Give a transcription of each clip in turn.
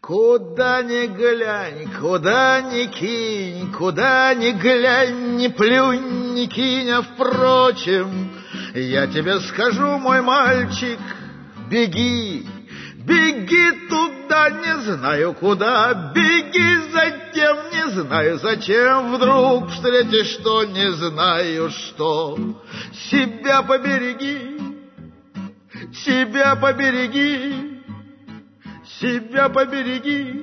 Куда ни глянь, куда ни кинь, куда ни глянь, ни плюнь, ни кинь, а впрочем, я тебе скажу, мой мальчик, беги, беги туда, не знаю куда, беги затем, не знаю зачем, вдруг встретишь что, не знаю что. Себя побереги, себя побереги, себя побереги.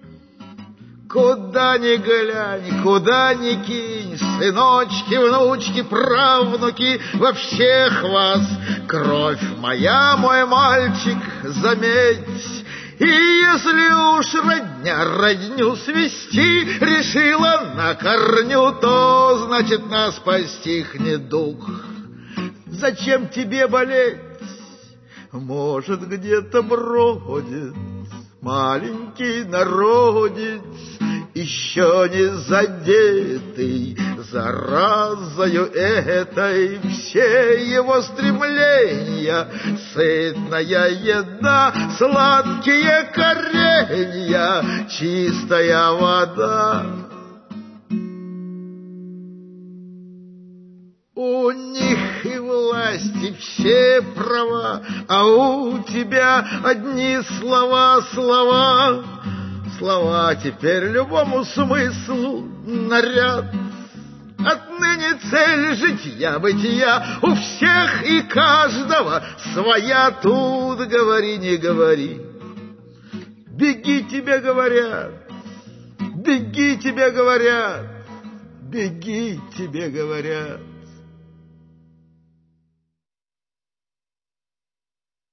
Куда ни глянь, куда ни кинь, сыночки, внучки, правнуки, во всех вас кровь моя, мой мальчик, заметь. И если уж родня родню свести решила на корню, то значит нас постиг недуг. Зачем тебе болеть? Может, где-то бродит маленький народец, еще не задетый заразою этой. Все его стремления — сытная еда, сладкие коренья, чистая вода. У них и власти все права, а у тебя одни слова, слова. Слова теперь любому смыслу наряд. Отныне цель житья-бытия у всех и каждого своя. Тут говори, не говори. Беги, тебе говорят, беги, тебе говорят, беги, тебе говорят.